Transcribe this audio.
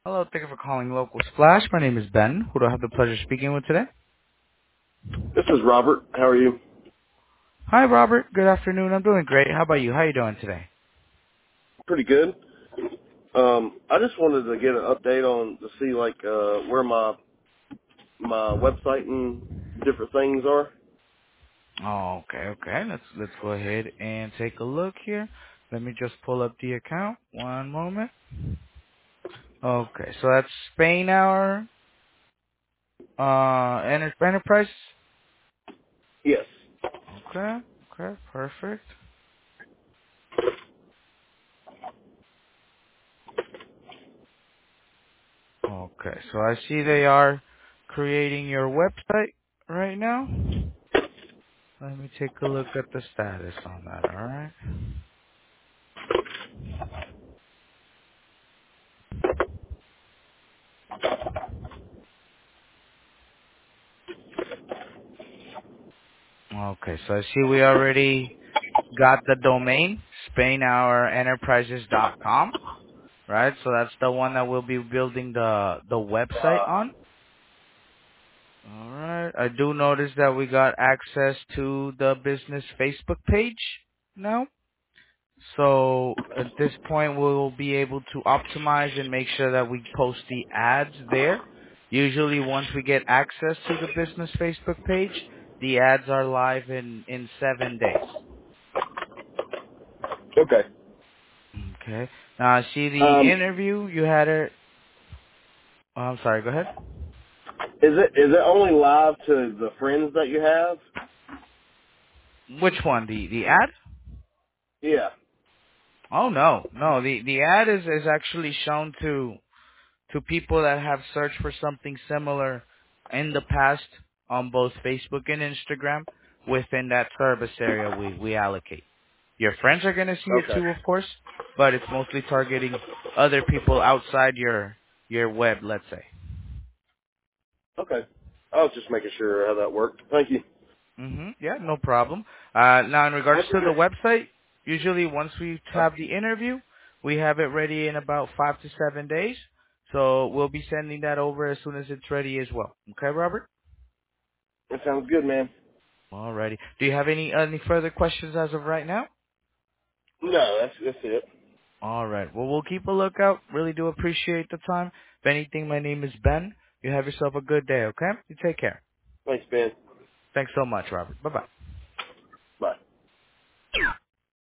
Hello, thank you for calling Local Splash. My name is Ben. Who do I have the pleasure speaking with today? This is Robert. How are you? Hi, Robert. Good afternoon. I'm doing great. How about you? How are you doing today? Pretty good. I just wanted to get an update on to see like where my website and different things are. Oh, okay. Let's go ahead and take a look here. Let me just pull up the account. One moment. Okay, so that's Spain Hour Enterprise. Yes. Okay, perfect. Okay, so I see they are creating your website right now. Let me take a look at the status on that, alright? Okay, so I see we already got the domain, SpainHourEnterprises.com, right? So that's the one that we'll be building the website on. Alright, I do notice that we got access to the business Facebook page now. So at this point, we'll be able to optimize and make sure that we post the ads there. Usually once we get access to the business Facebook page, the ads are live in 7 days. Okay. Okay. Now I see the Um, interview you had it. Oh, I'm sorry. Go ahead. is it only live to the friends that you have? Which one? The ad? Yeah. Oh no. The ad is actually shown to people that have searched for something similar in the past on both Facebook and Instagram within that service area we allocate. Your friends are gonna see it Okay. too, of course, but it's mostly targeting other people outside your web, let's say. Okay. I was just making sure how that worked. Thank you. Yeah, no problem. Now, in regards Have a to the good. website, usually once we Uh, have the interview, we have it ready in about 5 to 7 days. So we'll be sending that over as soon as it's ready as well. Okay, Robert? that sounds good, man. Alrighty. Do you have any further questions as of right now? No, that's it. Alright. Well, we'll keep a lookout. Really do appreciate the time. If anything, my name is Ben. You have yourself a good day, okay? You take care. Thanks, Ben. Thanks so much, Robert. Bye-bye.